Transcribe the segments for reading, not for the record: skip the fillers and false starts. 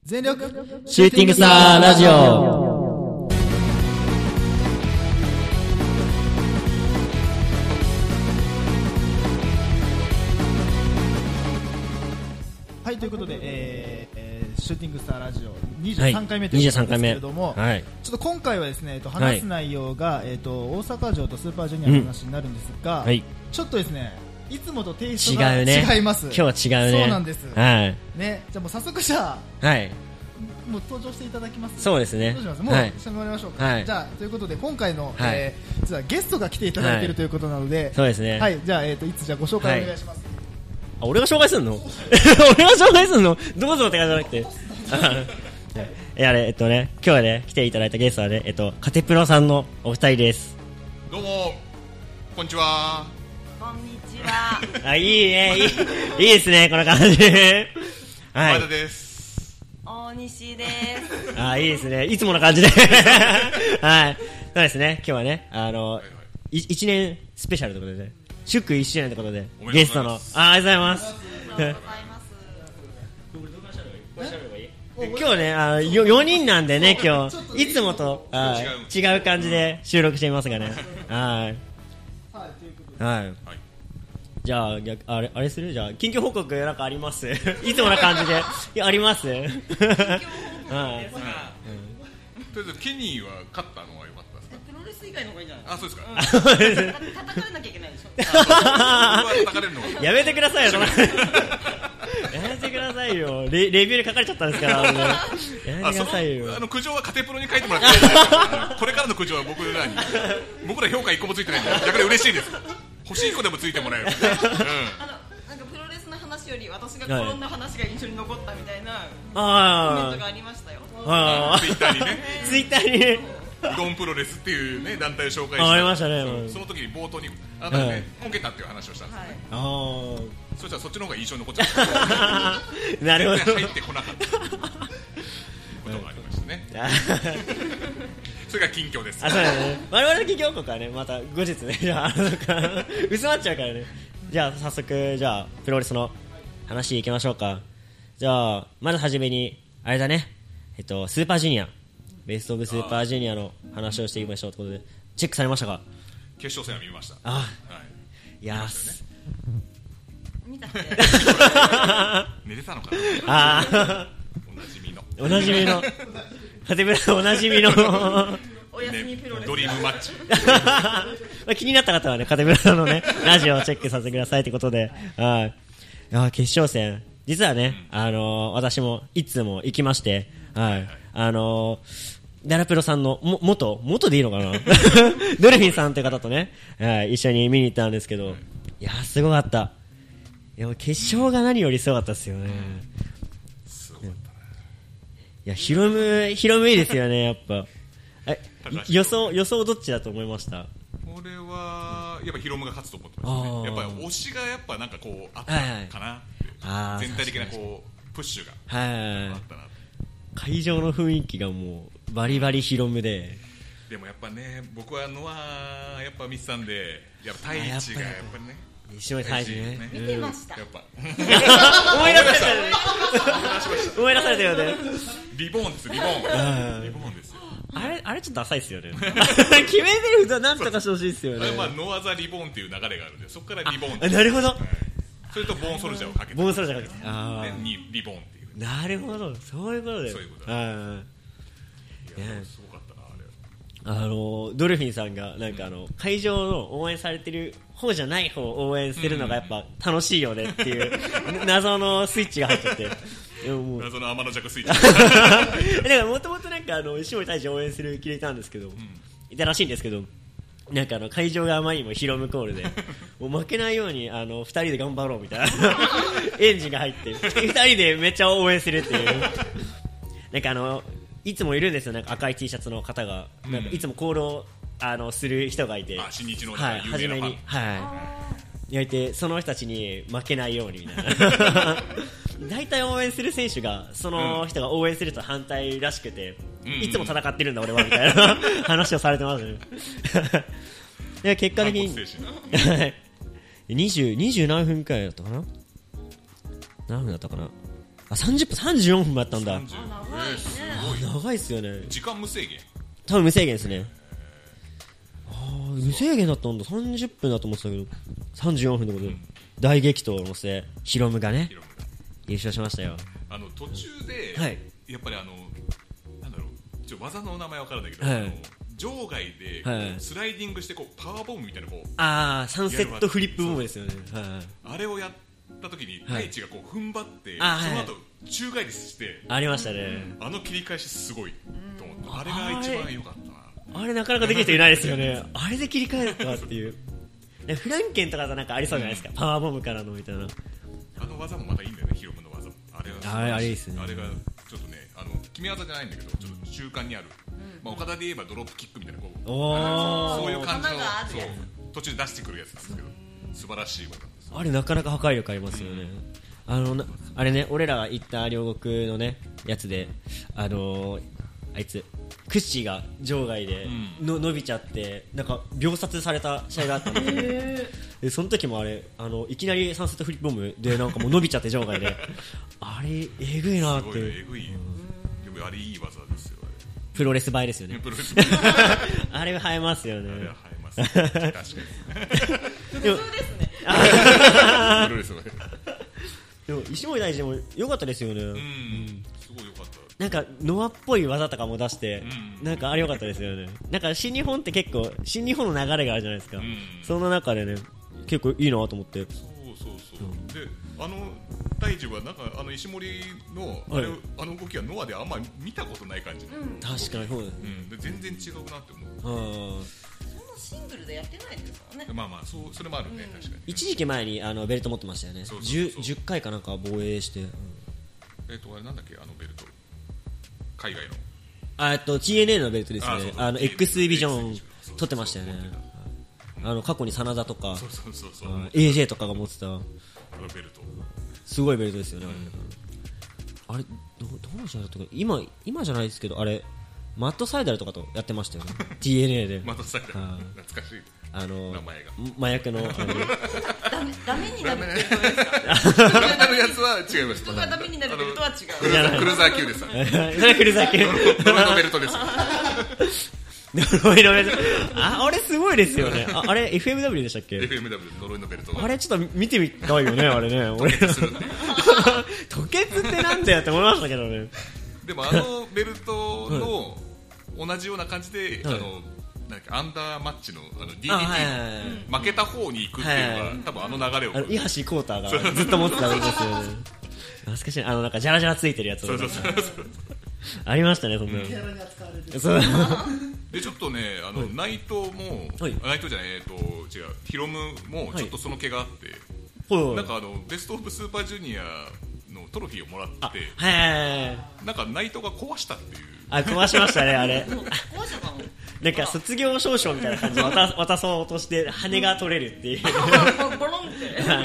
全力シューティングスターラジオ。 はい、ということで、シューティングスターラジオ23回目ということですけれども、 はい、 ちょっと今回はですね、話す内容が、大阪城とスーパージュニアの話になるんですが、 はい、 ちょっとですね、いつもとテイストが違います。 今日は違うね。 そうなんです。 はい。 ね、じゃあもう早速じゃあ、 はい。 もう登場していただきます。 そうですね。 どうします？もうしてもらいましょうか。はい、じゃあということで今回の、実はゲストが来ていただいているということなので、 そうですね。 はい、じゃあいつじゃあご紹介お願いします。 あ、俺が紹介するの？俺が紹介するの？どうぞって感じじゃなくて。今日はね、来ていただいたゲストはね、カテプロさんのお二人です。 どうも、こんにちは。 こんにちは。 あ、いいね、いいですね、この感じ。はい。 前田です。 大西です。 あ、いいですね、いつもの感じで。はい。そうですね、今日はね、1年スペシャルということで、祝1周年ということで、ゲストの、ありがとうございます。今日ね、4人なんでね、今日、いつもと違う感じで収録していますがね。はい。はい。じゃあ、あれする？じゃあ、近況報告なんかあります？いつもの感じで。いや、あります？はい。 とりあえず、ケニーは勝ったのは良かったですか？ プロレス以外の方がいいんじゃない？ あ、そうですか。 叩かれなきゃいけないでしょ。 叩かれるのが。 やめてくださいよ、やめてくださいよ。レビューで書かれちゃったんですから、やめてくださいよ。 苦情はカテプロに書いてもらってこれからの苦情は僕ら評価1個もついてないんで、逆に嬉しいです。欲しい子でもついてもらえる。 なんかプロレスの話より私が転んだ話が印象に残ったみたいなコメントがありましたよ。 ツイッターにね。 ツイッターにね。 うどんプロレスっていうね団体を紹介して、 ありましたね。 その時に冒頭にあなたねこけたっていう話をしたんですよね。そしたらそっちの方が印象に残っちゃった。 なるほど。 全然入ってこなかったことがありましたね。それが近況です。 そうだね。我々の近況報告はね、また後日ね、じゃあ薄まっちゃうからね。じゃあ早速じゃあプロレスの話いきましょうか。じゃあまずはじめにあれだね、スーパージュニア、ベストオブスーパージュニアの話をしていきましょうということで、チェックされましたか？ 決勝戦は見ました。 いや見たって。 寝てたのかな。 おなじみのカテプロおなじみのお休みプロレス、 ドリームマッチ。 気になった方はね、カテプロのねラジオをチェックさせてくださいということで、決勝戦実はね、私もいつも行きまして、ダラプロさんの元でいいのかなドルフィンさんという方とね、一緒に見に行ったんですけど、いやすごかった。いや決勝が何よりすごかったですよね。いやヒロムいいですよね、やっぱ。予想どっちだと思いました？ 俺はやっぱヒロムが勝つと思ってましたね。やっぱり推しがやっぱなんかこうあったかなって、全体的なこうプッシュがあったな。 会場の雰囲気がもうバリバリヒロムで、 でもやっぱね、僕はノアやっぱ見てたんで、やっぱ太一がやっぱりね、 一緒に太一ね、 見てました。 やっぱ思い出されたよね。 リボーンです、リボーンですよ。 あれちょっと浅いですよね。決め台詞はなんとかしてほしいですよね。 ノアザリボーンっていう流れがあるんで、そこからリボーン。 なるほど。 それとボーンソルジャーをかけて、 ボーンソルジャーかけて、 リボーンっていう。 なるほど、そういうことで。 そういうことだ。すごかったなあれ。 ドルフィンさんがなんか会場の応援されてる方じゃない方を応援するのがやっぱ楽しいよねっていう謎のスイッチが入っちゃって。 謎の天の弱スイッチ。 だからもともとなんか石森太一を応援する気でいたんですけど、いたらしいんですけど、なんか会場があまりにもヒロムコールで、もう負けないように2人で頑張ろうみたいなエンジンが入って2人でめっちゃ応援するっていう。なんかいつもいるんですよ、なんか赤い T シャツの方が、なんかいつもコールをする人がいて、 新日の初めに焼いて、その人たちに負けないようにみたいな。大体応援する選手がその人が応援すると反対らしくて、いつも戦ってるんだ俺はみたいな話をされてますね。で結果的に20何分くらいだったかな、何分だったかな、34分もやったんだ。 長いっすよね。 時間無制限？ 多分無制限ですね。無制限だったんだ。30分だと思ってたけど34分のことで、大激闘の末ヒロムがね優勝しましたよ。 途中で、 はい、 やっぱりなんだろう、技の名前わからないけど、 はい、 場外でスライディングしてこうパワーボムみたいなサンセットフリップボムですよね。 あれをやった時に太一がこう踏ん張って、その後宙返りしてありましたね。 切り返しすごいと思って、あれが一番良かったな。 あれなかなかできる人いないですよね。あれで切り替えるかっていう。フランケンとかだなんかありそうじゃないですか、パワーボムからのみたいな。 技もまたいいんだよね、ヒロムの技。 あれいいですね。 あれがちょっとね、決め技じゃないんだけど、ちょっと習慣にある、岡田で言えばドロップキックみたいなそういう感じの途中で出してくるやつなんですけど、素晴らしい技です。 あれなかなか破壊力ありますよね。あれね、俺らが行った両国のねやつで、あいつクッシーが場外で伸びちゃってなんか秒殺された試合があったんですけど、でその時もあれいきなりサンセットフリップボムでなんかもう伸びちゃって場外であれえぐいなって。 えぐい、でもあれいい技ですよ。 プロレス映えですよね。あれは映えますよね。 あれは映えますね。確かに。 普通ですね。 プロレス映え。 でも石森大臣も良かったですよね。 すごい良かった。 なんかノアっぽい技とかも出して、なんかあれ良かったですよね。なんか新日本って結構新日本の流れがあるじゃないですか。その中でね結構いいなと思って。 そうで大地はなんか石森の動きはノアであんまり見たことない感じ。 確かにそうです。全然違うなって思う。 シングルでやってないですからね。 まあそれもあるね、確かに。 一時期前にベルト持ってましたよね。10回かなんか防衛して。 あれなんだっけベルト。海外のTNA のベルトですよね。X ビジョン取ってましたよね。過去に真田とか AJ とかが持ってたベルト、 すごいベルトですよね。あれどうしようとか今じゃないですけど、あれマットサイダルとかとやってましたよね。TNA でマットサイダル、懐かしい名前が麻薬のダメになるベルトですか？ ダメのやつは違います。 人がダメになるベルトは違う。 クルーザー級です。 それクルーザー級。 呪いのベルトです。 呪いのベルト。あれすごいですよね。あれ FMW でしたっけ？ FMW 呪いのベルト。 あれちょっと見てみたいよね、あれね。俺吐血ってなんだよって思いましたけどね。 でもベルトの同じような感じでアンダーマッチのDDT の負けた方に行くっていうのは多分流れを伊橋コーターがずっと持ってたんですよね。懐かしい。なんかジャラジャラついてるやつありましたね。そんなキャラに扱われる。 そうでちょっとね内藤も内藤じゃない違うヒロムもちょっとその気があってなんかベストオブスーパージュニアのトロフィーをもらってなんか内藤が壊したっていう。 壊しましたね、あれ。 壊したかも。 なんか卒業証書みたいな感じで渡そうとして羽が取れるっていう。 ボロンって。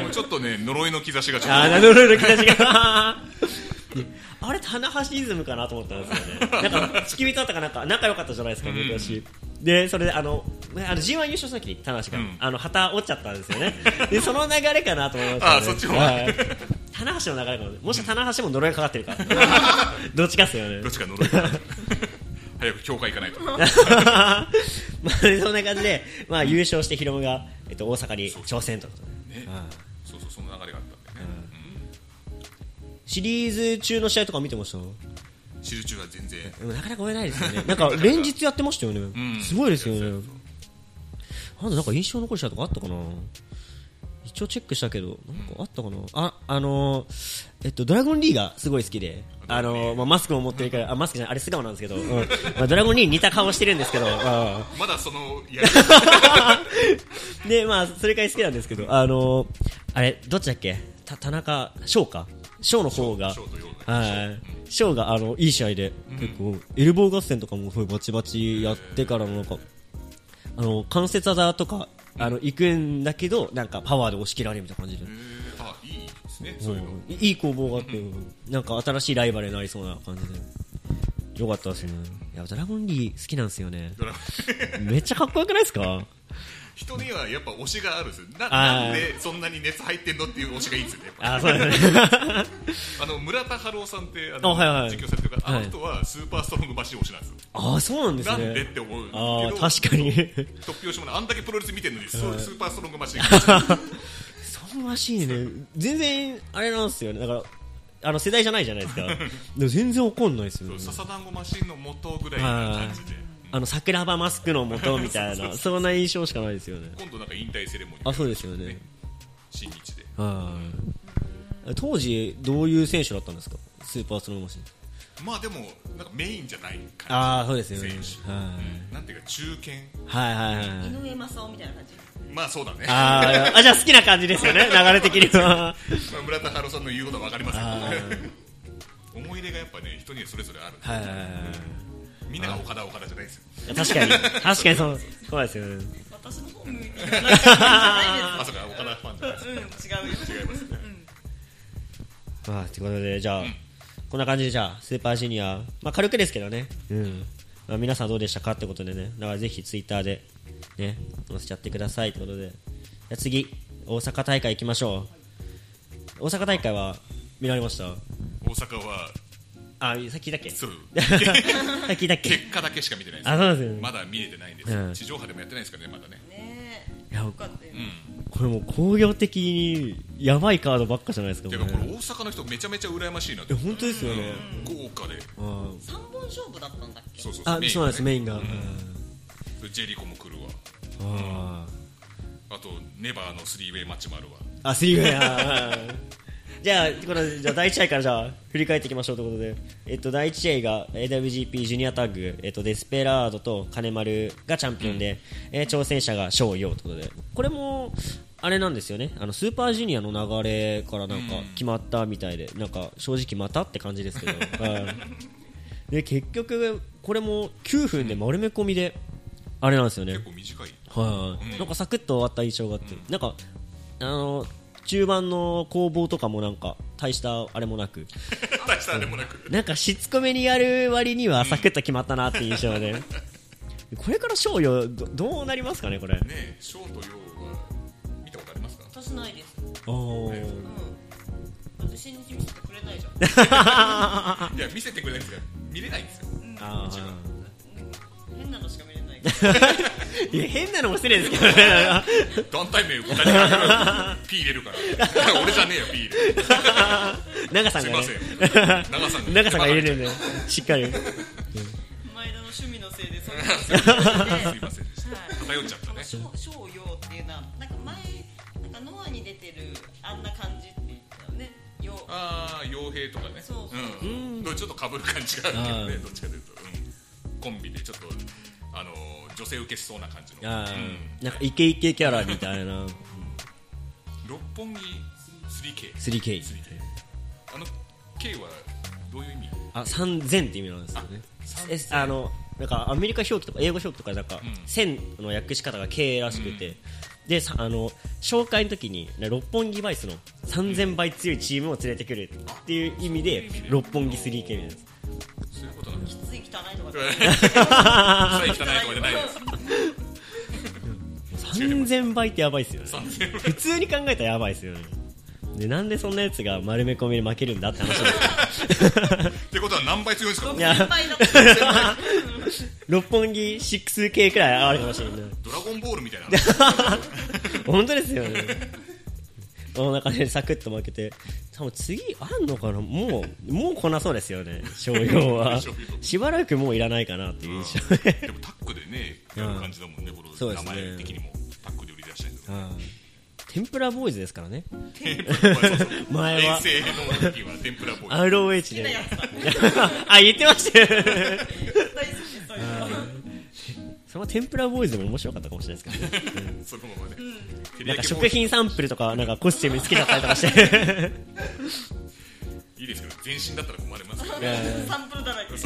もうちょっとね呪いの兆しがちょっと。 呪いの兆しが。あれ棚橋イズムかなと思ったんですよね。なんか付き人とかなんか仲良かったじゃないですか昔。でそれでG1 優勝した時に棚橋が旗折っちゃったんですよね。でその流れかなと思いましたね。 そっちも。 棚橋の流れかも。もし棚橋も呪いがかかってるか。どっちかですよね。 どっちか呪い。早く教会行かないと。 そんな感じで優勝してヒロムが大阪に挑戦ということで。 そうその流れがあったんだよね。 シリーズ中の試合とか見てました？ シリーズ中は全然。 なかなか追えないですよね。なんか連日やってましたよね。すごいですよね。なんか印象残したとかあったかな。一応チェックしたけどなんかあったかな。ドラゴンリーがすごい好きで、マスクも持ってるからマスクじゃないあれ素顔なんですけど、ドラゴンリーに似た顔してるんですけど、 まだそのでそれくらい好きなんですけど、あれどっちだっけ、田中翔か。翔の方が翔がいい試合で結構エルボー合戦とかもバチバチやってからのなんか関節技とか行くんだけどなんかパワーで押し切られるみたいな感じで、 いいですね。そういうのいい攻防があって、なんか新しいライバルになりそうな感じでよかったですね。いやドラゴンリー好きなんですよね。めっちゃかっこよくないですか？ 人にはやっぱ推しがあるんですよ。なんでそんなに熱入ってんのっていう推しがいいんですよね。 そうですね。 村田春夫さんって実況されてるから、人はスーパーストロングマシン推しなんですよ。 そうなんですね。 なんでって思うけど、 確かに突拍子もない、あんだけプロレス見てるのにスーパーストロングマシンそうらしいね。全然あれなんですよね。だから世代じゃないじゃないですか。でも全然怒んないですよね。 笹団子マシンの元ぐらいな感じで、 桜庭マスクの元みたいなそんな印象しかないですよね。 今度なんか引退セレモニー、 そうですよね。 新日で。 当時どういう選手だったんですか、スーパーストロングマシン。 まあでもなんかメインじゃない感じ。 そうですよね。 なんていうか中堅。 井上正雄みたいな感じ。 まあそうだね。 じゃあ好きな感じですよね、流れ的には。 村田春夫さんの言うことは分かりますけどね。思い入れがやっぱね、人にはそれぞれある。みんなが岡田じゃないですよ。 確かにそうですよね。 私の方向いてないです。 そうか、岡田ファンじゃないですか。 違いますね。 ということで、じゃあこんな感じで、じゃあスーパージュニア、軽くですけどね、皆さんどうでしたかってことでね、だからぜひツイッターでね載せちゃってくださいってことで、じゃあ次大阪大会行きましょう。大阪大会は見られました？ 大阪はさっきだっけ？ そうさっきだっけ？ 結果だけしか見てないです。 そうですよね。 まだ見れてないんです。地上波でもやってないですからね、まだね。 いや、これもう工業的にやばいカードばっかじゃないですか。 これ大阪の人めちゃめちゃ羨ましいなって。 本当ですよね。 豪華で。 3本勝負だったんだっけ？ そうそうなんです、メインが。 ジェリコも来るわ。あとネバーのスリーウェイマッチもあるわ。 スリーウェイ。じゃあ第1試合からじゃあ振り返っていきましょうということで、第1試合が AWGP ジュニアタッグ、デスペラードと金丸がチャンピオンで、挑戦者が翔陽ということで、これもあれなんですよね、スーパージュニアの流れからなんか決まったみたいで、なんか正直またって感じですけど、で結局これも9分で丸め込みであれなんですよね。 結構短い。 なんかサクッと終わった印象があって、なんか中盤の攻防とかもなんか大したあれもなくなんかしつこめにやる割にはサクッと決まったなっていう印象で、これから翔陽どうなりますかね、これね。翔と陽は見たことありますか？ 私ないです。だって新日見せてくれないじゃん。 いや、見せてくれないんですが見れないんですよ。 変なのしか見れない。 いや、変なのも失礼ですけどね。 団体名2人がピー入れるから俺じゃねえよ、ピー入れる。 長さんがね、 すいません、 長さんが入れるんでしっかり。 前田の趣味のせいでそういうのすいませんでした。偏っちゃったね。 翔陽っていうのはなんか前なんかノアに出てるあんな感じって言ったよね。 傭兵とかね。 そうちょっと被る感じがあるけどね、どっちかというとコンビでちょっと女性受けしそうな感じの、 なんかイケイケキャラみたいな。 六本木 3K。 K はどういう意味 ？3000って意味なんですよね。なんかアメリカ表記とか英語表記とかなんか1000の訳し方が K らしくて、で紹介の時に六本木バイスの3000倍強いチームを連れてくるっていう意味で六本木 3K みたいな。 そういうことなんです。 きつい汚いとか汚いとかじゃないです。 3000倍ってやばいですよね。普通に考えたらやばいですよね。でなんでそんなやつが丸め込みで負けるんだって話ですってことは何倍強いんですか？ 六本木 6K くらいあるかもしれない。 ドラゴンボールみたいな本当ですよね。この中でサクッと負けて、多分次あんのかな。もう来なそうですよね、翔陽は。しばらくもういらないかなっていう印象で。 でもタッグでねやる感じだもんね、この名前的にもタッグで売り出したいんですよ。 天ぷらボーイズですからね。 前は遠征の時は天ぷらボーイズ ROH で言ってましたよ。その天ぷらボーイズでも面白かったかもしれないですけどね。 そのままね、 なんか食品サンプルとかなんかコスチュームつけちゃったりとかしていいですけど全身だったら困りますけどサンプルだらけ。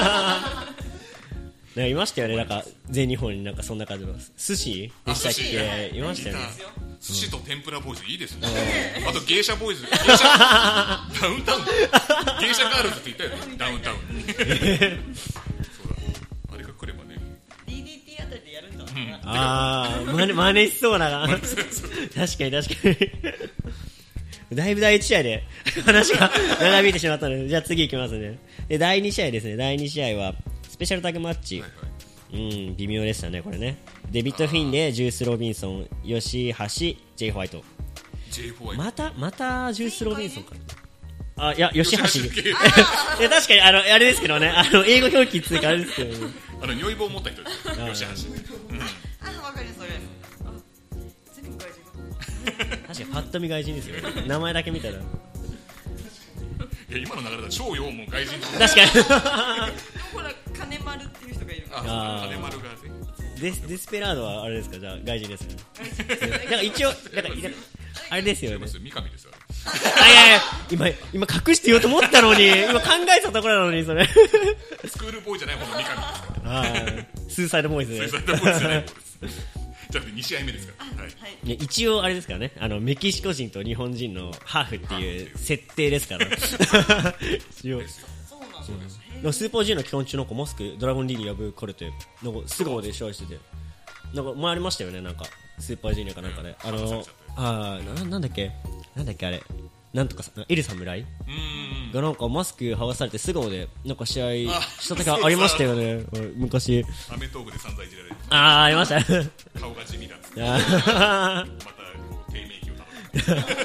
なんかいましたよね、なんか全日本になんかそんな感じの寿司でしたっけ？いましたよね。 寿司と天ぷらボーイズいいですね。あと芸者ボーイズ、ダウンタウン、芸者ガールズって言ったよね、ダウンタウンに。そうだ、あれが来ればね。 DDT あたりでやるんだ前真似しそうな確かにだいぶ第1試合で話が長引いてしまったので、じゃあ次行きますね。で第2試合ですね。第2試合はスペシャルタッグマッチ、はいはい、微妙でしたねこれね。デビッド・フィンレイ、ジュース・ロビンソン、吉橋、ジェイ・ホワイト。またジュース・ロビンソンかな。いや吉橋いや確かにあれですけどね、英語表記っていうかあれですけど、ね、 如意棒を持った人です吉橋。 わかりますそれ。全部外人。 確かにパッと見外人ですよね。名前だけ見たら。いや今の流れだと超陽も外人。 確かに。 ほら金丸っていう人がいる。 金丸がデスペラードはあれですか、じゃあ外人ですか。なんか一応あれですよね。 三上ですよ。 いや今隠して言おうと思ったのに、今考えたところなのにそれ。 スクールボーイじゃない方の三上です。スーサイドボーイズね。 スーサイドボーイズじゃない方です。じゃあ2試合目ですから。はい。 一応あれですからね。メキシコ人と日本人のハーフっていう設定ですから。一応。そうです。スーパー G の期間中のマスクドラゴンリーに破かれてなんか素顔で試合してて、なんか回りましたよね。なんかスーパー G かなんかでなんだっけあれなんとかエル侍がなんかマスク剥がされて素顔でなんか試合した時ありましたよね。昔アメトークで散々いじられてありました顔が地味だっつってまた低迷期をたどって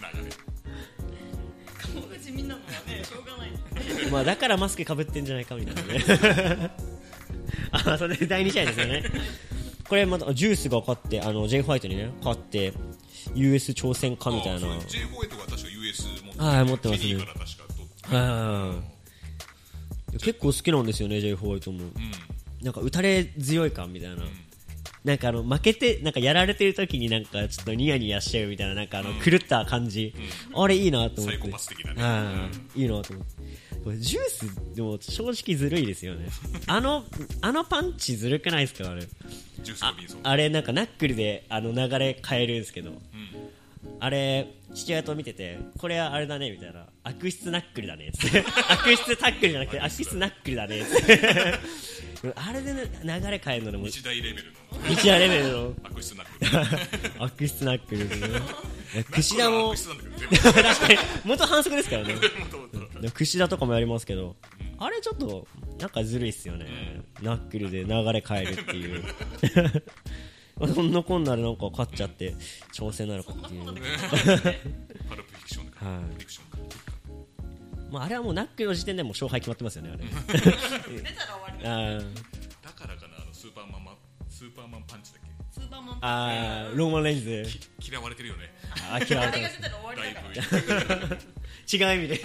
顔が地味なのはねしょうがないまあだからマスクかぶってんじゃないかみたいなねそれで第2試合ですよね。これまたジュースが勝ってジェイ・ホワイトにね勝って US 挑戦かみたいな。 ジェイ・ホワイトが確か US 持ってますね。結構好きなんですよねジェイ・ホワイトも、なんか打たれ強い感みたいな、なんか負けてなんかやられてる時になんかちょっとニヤニヤしちゃうみたいな、なんか狂った感じ、あれいいなと思って。 サイコパス的なね。 いいなと思って。ジュースでも正直ずるいですよね。あのパンチずるくないですかあれ。あれなんかナックルで流れ変えるんですけど、あれ父親と見ててこれはあれだねみたいな、悪質ナックルだねつって悪質タックルじゃなくて悪質ナックルだねつってあれで、ね、流れ変えるのでも日大レベルの悪質ナックル悪質ナックルですね。櫛田も確かに元反則ですからね櫛田とかもやりますけど、あれちょっとなんかずるいっすよね、ナックルで流れ変えるっていうそんなこんなでなんか勝っちゃって挑戦なのかっていうパルプフィクションか、まあ、あれはもうナックルの時点でもう勝敗決まってますよねあれ出たら終わりだからかなスーパーマンパンチだっけ。 スーパーマンパンチローマンレインズ嫌われてるよね。 嫌われてる違う意味でい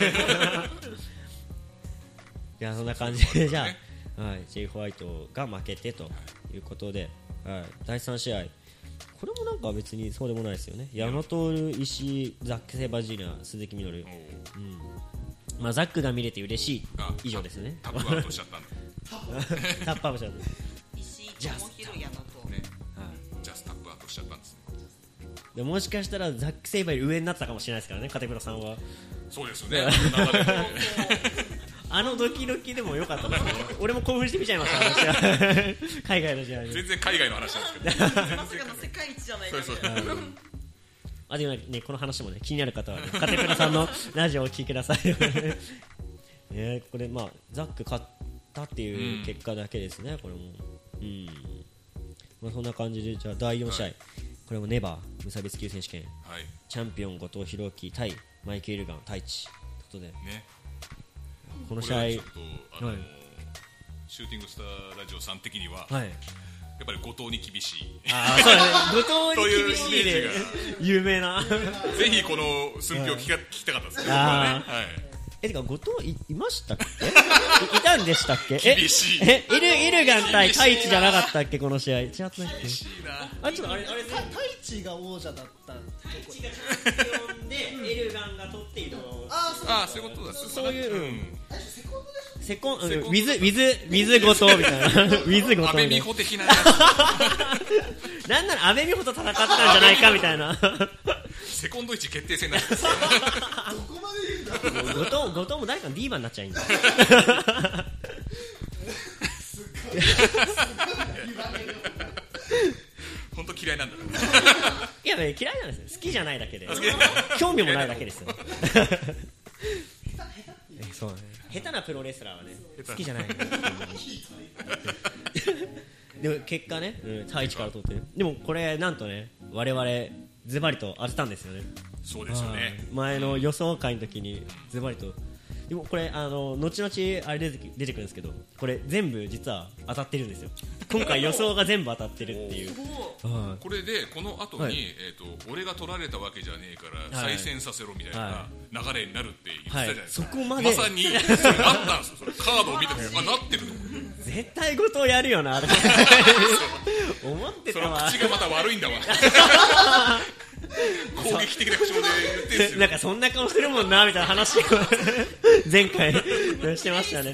やそんな感じでじゃあ、ジェイ・ホワイトが負けてということで、第3試合これもなんか別にそうでもないですよね。ヤマトール、石井、ザック・セバジーナ、鈴木みのる、まあ、ザックが見れて嬉しい以上ですね。 タップアウトしちゃったんだタップアウトしちゃった石井、智弘、ヤマトね、ジャスタップアウトしちゃったんですね。 でもしかしたらザック・セイバーより上になったかもしれないですからね、カテプロさんは。 そうですよねドキドキでもよかったですね俺も興奮して見ちゃいました話海外の試合全然海外の話なんですけどまさかの世界一じゃないかでもね、この話もね気になる方はねカテプロさんのラジオをお聞きくださいこれまあザック勝ったっていう結果だけですね、これもまあ、そんな感じでじゃあ第4試合、これもネバー無差別級選手権、チャンピオン後藤弘樹対マイケル・ガン太一ということで、この試合ちょっとシューティングスターラジオさん的には、やっぱり後藤に厳しいそう後藤に厳しいで有名なぜひこの寸評を聞きたかったですね。 てか後藤 いましたっけいたんでしたっけ。 厳しいイルガン対太一じゃなかったっけこの試合。違ったっけ。 厳しいな。ちょっとあれ太一が王者だった太一がチャンピオンでイルガンが取って移動。 そういうことだ。 そういうセコンドウィズ後藤みたいなウィズ後藤みたいな。安倍美穂的ななんなら安倍美穂と戦ったんじゃないかみたいなセコンド位置決定戦なんですどこまで言うんだ後藤も誰かのディーバになっちゃいんだ本当嫌いなんだいや、ね、嫌いなんですよ。好きじゃないだけで興味もないだけですよそうね、下手なプロレスラーはね好きじゃないでも結果ね、タイチから取ってる。でもこれなんとね、我々ズバリと当てたんですよね。 そうですよね。 前の予想会の時にズバリと。でもこれ後々あれ出てくるんですけど、これ全部実は当たってるんですよ。今回予想が全部当たってるっていうこれでこの後に、はい、俺が取られたわけじゃねえから再戦させろみたいな流れになるって言ってたじゃないですか、 はい、そこまでまさにそれなったんですよ。それカードを見てて、あ、なってると思って絶対ごとやるよな思ってたわ。 その口がまた悪いんだわ攻撃的な口調で言ってんですよ。 なんかそんな顔するもんなみたいな話を前回してましたね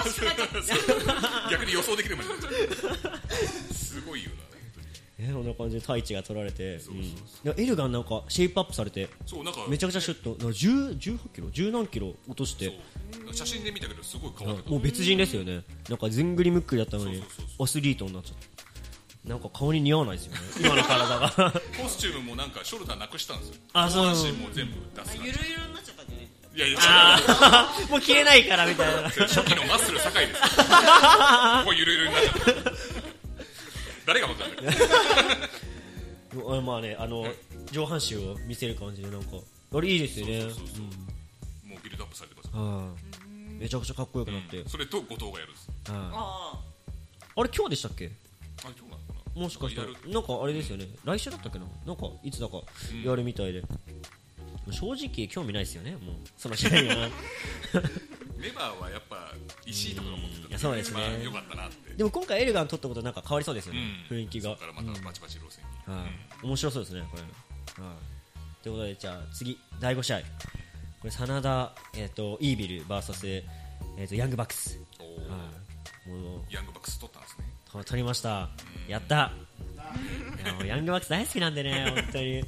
逆に予想できるまですごいよな。 こんな感じで太一が取られて、エルガンなんかシェイプアップされて、 そうなんかめちゃくちゃシュッと18キロ10何キロ落として、 写真で見たけどすごい変わった。 もう別人ですよね。なんかずんぐりむっくりだったのにアスリートになっちゃった。なんか顔に似合わないですよね今の体がコスチュームもなんかショルダーなくしたんですよ。 あ、そう下半身も全部出す。 ゆるゆるになっちゃったんじゃない。 いやいやもう消えないからみたいな初期のマッスル酒井ですこうゆるゆるになっちゃった誰が分かんないまあね、上半身を見せる感じでなんかあれいいですよね。 もうビルドアップされてます。 めちゃくちゃかっこよくなって、 それと後藤がやるんです。 あれ今日でしたっけ。 あ、今日なのかな。 もしかしたらなんかあれですよね、来週だったっけな、なんかいつだかやるみたいで、正直興味ないですよね、もうその試合はメバーはやっぱ石井とかが持ってたんで、 そうですね、 よかったなって。 でも今回エルガン取ったことなんか変わりそうですよね、雰囲気が。 そこからまたバチバチ路線に、 面白そうですねこれ。ということで、じゃあ次第5試合、これ真田、イービル VS、ヤングバックス。 もうヤングバックス取ったんですね。 取りました、やった。いやもうヤングバックス大好きなんでね本当に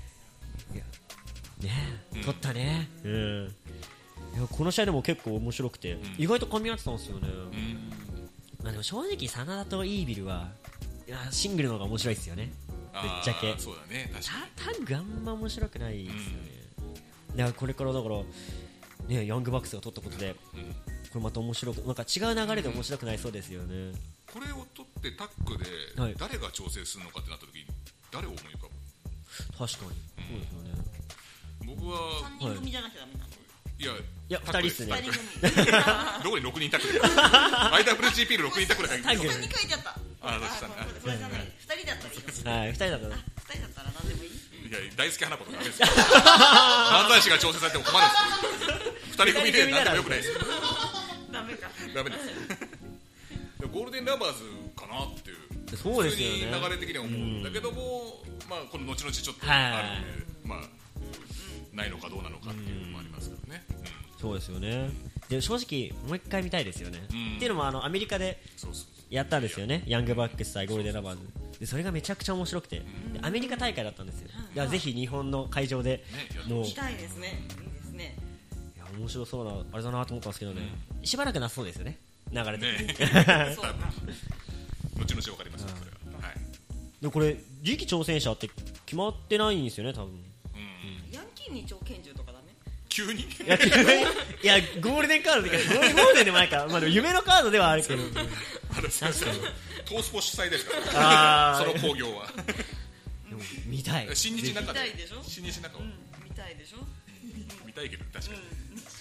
取ったね。いやこの試合でも結構面白くて、意外と噛み合ってたんですよね。でも正直真田とイービルはいやシングルの方が面白いですよね、ぶっちゃけ。 そうだね、確かにタッグあんま面白くないですよね。だからこれからだからね、ヤングバックスが取ったことで、これまた面白く、なんか違う流れで面白くなりそうですよね。 これを取ってタッグで誰が調整するのかってなった時に誰を思い浮かぶ。 確かに、そうですよね。 僕は 3人組じゃなきゃダメなの。 いや 2人っすね。 どこに6人タッグでIWGP の6人タッグでタッグに書いてあった。 これじゃない、 2人だったらいいよ。 はい、2人だったら何でもいい。 いや、大好き花子とかダメですよ漫才師が調整されても困るんですよ2人組で何でもよくないですよダメか。 ダメですゴールデンラバーズかなっていう、 そうですよね、 普通に流れ的には思うんだけども、まあこの後々ちょっとあるんで、まあないのかどうなのかっていうのもありますからね。 そうですよね。で正直もう一回見たいですよね。っていうのもアメリカでやったんですよね、ヤングバックス対ゴールデンラバーズで。それがめちゃくちゃ面白くて、でアメリカ大会だったんですよ。いやぜひ日本の会場でもう見たいですね。いいですね。 いや面白そうなあれだなと思ったんですけどね、しばらくなそうですよね、流れ的に。 そうか後々分かりますよ、それは。はい。 でこれ次期挑戦者って決まってないんですよね、多分。 ヤンキーに超拳銃とかダメ？ 急に？ いやゴールデンカードでゴールデンでもないか、まあでも夢のカードではあるけど。 確かにトースポ主催ですからその興行は。 見たい。 新日中で。 新日中は見たいでしょ。 見たいけど確かに。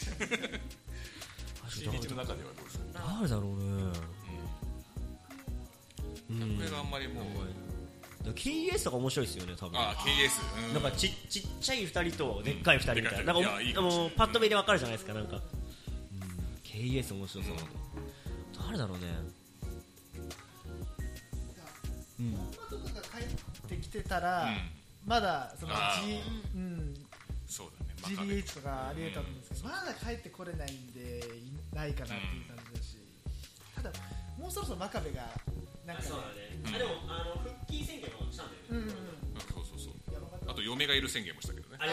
新日の中ではどうですか？ 誰だろうね。 これがあんまりもう。 KES とか面白いですよね、多分。 KES。 なんかちっちゃい2人とでっかい2人みたいな。なんかパッと見でわかるじゃないですか、なんか。KES 面白そうな。誰だろうね。 本間とかが帰ってきてたら、まだそのそうだね。 GDH とかありえたんですけど、まだ帰ってこれないんでないかなっていう感じだし、ただもうそろそろ真壁がなんか、 そうだね。でも復帰宣言もしたんだよね。 そう。あと嫁がいる宣言もしたけどね。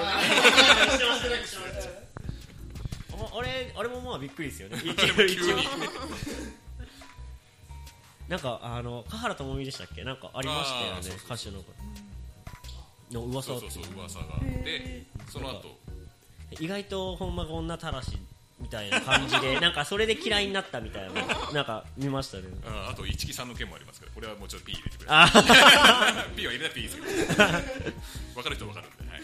あれもまあびっくりですよね。 急に。 なんか華原朋美でしたっけ、なんかありましたよね、歌手の噂があってその後意外とほんまが女たらしみたいな感じでなんかそれで嫌いになったみたいななんか見ましたね。 あと一木さんの件もありますから、これはもうちょっと P 入れてくれP は入れなくていいですけど分かる人分かるんで、はい、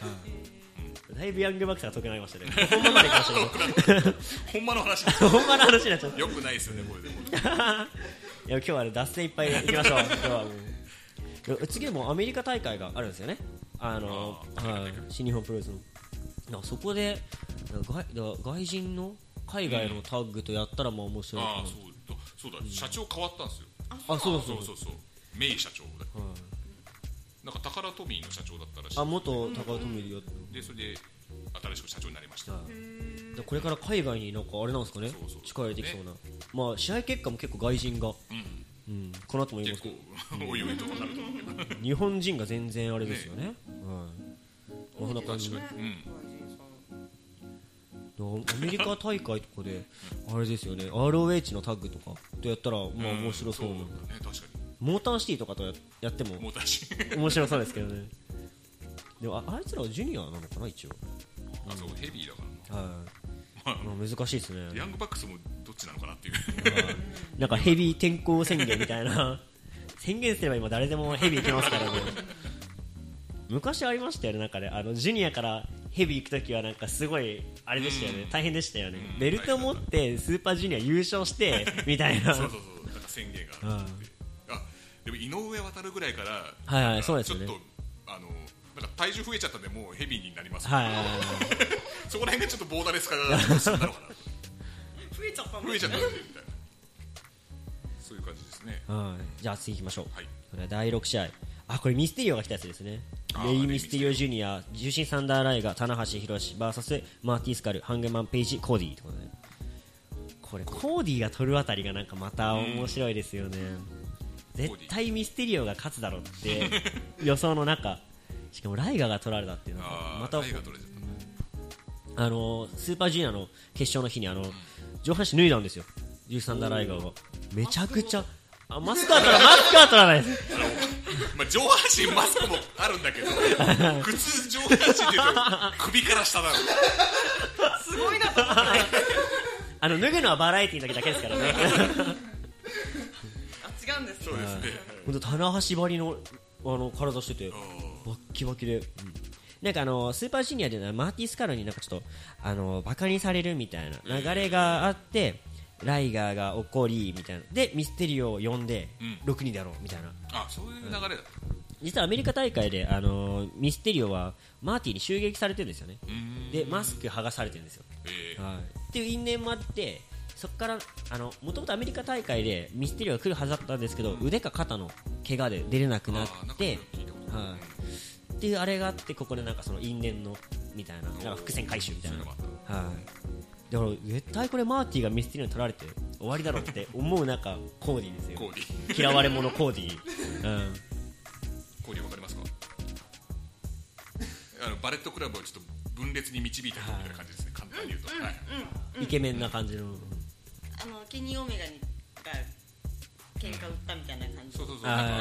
だいぶヤングバックスが遠くなりましたね。ほんままで来ましたねほんまの話ほんまの話になっちゃった。 よくないですよねこれでいや今日は、ね、脱線いっぱいいきましょう今日はもう次でもアメリカ大会があるんですよね、新日本プロレスの。そこで外人の海外のタッグとやったらまあ面白いかな。 そうだ、社長変わったんですよ。そうメイ社長だ、なんかタカラトミーの社長だったらしい。 元タカラトミーでやってでそれで新しく社長になりました。 これから海外になんかあれなんですかね、力入れてきそうな、まあ試合結果も結構外人が、この後も言いますけどおいおいとかなると思うけど日本人が全然あれですよね。こんな感じで、アメリカ大会とかであれですよね、ROH のタッグとかとやったらまあ面白そうな、 確かにモーターシティとかとやっても面白そうですけどね。でも あいつらはジュニアなのかな一応。 そうヘビーだから難しいですね。 ヤングバックスもどっちなのかなっていうなんかヘビー転向宣言みたいな宣言すれば今誰でもヘビー行けますからね昔ありましたよね、なんかね、ジュニアからヘビー行くときはなんかすごいあれでしたよね、大変でしたよね、ベルトを持ってスーパージュニア優勝してみたいなそうなんか宣言があって、でも井上航ぐらいからはいそうですよね、 ちょっとなんか体重増えちゃったんでもうヘビーになります、そこら辺がちょっとボーダレス化が進んだのかな増えちゃったんでみたいな、そういう感じですね。 じゃあ次行きましょう。これは第6試合、これミステリオが来たやつですね。レイ・ミステリオジュニア、重心サンダーライガー、棚橋宏 VS マーティー・スカル、ハングマン・ペイジ、コーディーということで、これコーディーが取るあたりがなんかまた面白いですよね。絶対ミステリオが勝つだろうって予想の中、しかもライガーが取られたっていうのはまたスーパージュニアの決勝の日に上半身脱いだんですよ、重心サンダーライガーが。めちゃくちゃマスクは取らないです上半身マスクもあるんだけど普通上半身って言うと首から下だろすごいなと思って脱ぐのはバラエティーの時だけですからね違うんです。 そうですね、 本当棚橋張りの体しててバッキバキで、なんかスーパージュニアでマーティー・スカルになんかちょっとバカにされるみたいな流れがあって、ライガーが怒りみたいなでミステリオを呼んで、6人でやろうみたいな、そういう流れだ。実はアメリカ大会でミステリオはマーティーに襲撃されてるんですよね。でマスク剥がされてるんですよ、っていう因縁もあって、そこからもともとアメリカ大会でミステリオが来るはずだったんですけど、腕か肩の怪我で出れなくなって、っていうあれがあって、ここでなんかその因縁のみたいな、なんか伏線回収みたいな、だから絶対これマーティーがミステリオに取られて終わりだろうって思う中コーディですよ。嫌われ者コーディ、 コーディわかりますか？バレットクラブをちょっと分裂に導いたみたいな感じですね、簡単に言うと、 イケメンな感じのケニー・オメガが喧嘩売ったみたいな感じ。 そう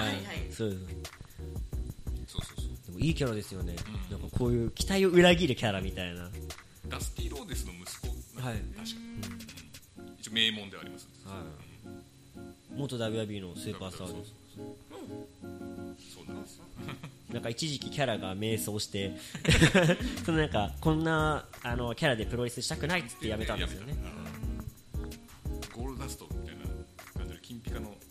でもいいキャラですよね、なんかこういう期待を裏切るキャラみたいな。 ダスティ・ローデスの息子、確かに、一応名門ではあります、 元 WWB のスーパースターです。 そうなんですなんか一時期キャラが迷走してそのなんかこんなキャラでプロレスしたくないっつってやめたんですよね。 ゴールダストみたいな感じで金ピカの、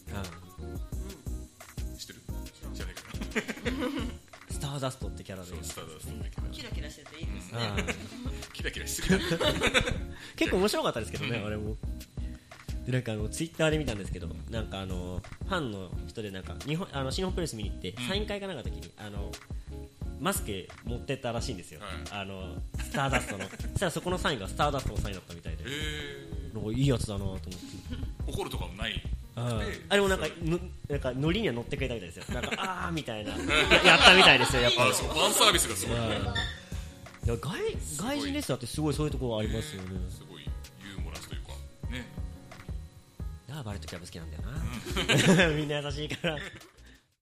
知ってる？知らないかなスターダストってキャラで、 スターダストってキラキラしてていいですね。 キラキラしすぎだ結構面白かったですけどね、あれも。でなんかツイッターで見たんですけど、なんかファンの人でなんか新日本プロレス見に行って、サイン会かなんかの時にマスク持ってったらしいんですよ、スターダストのそしたらそこのサインがスターダストのサインだったみたいで、なんかいいやつだなと思って。 怒るとかもない。 あれもなんかノリには乗ってくれたみたいですよ。なんかみたいなやったみたいですよ、やっぱ。 ファンサービスがすごい。 外人レスラーってすごいそういうところありますよね。 すごいユーモラスというかね。 バレットクラブ好きなんだよなみんな優しいから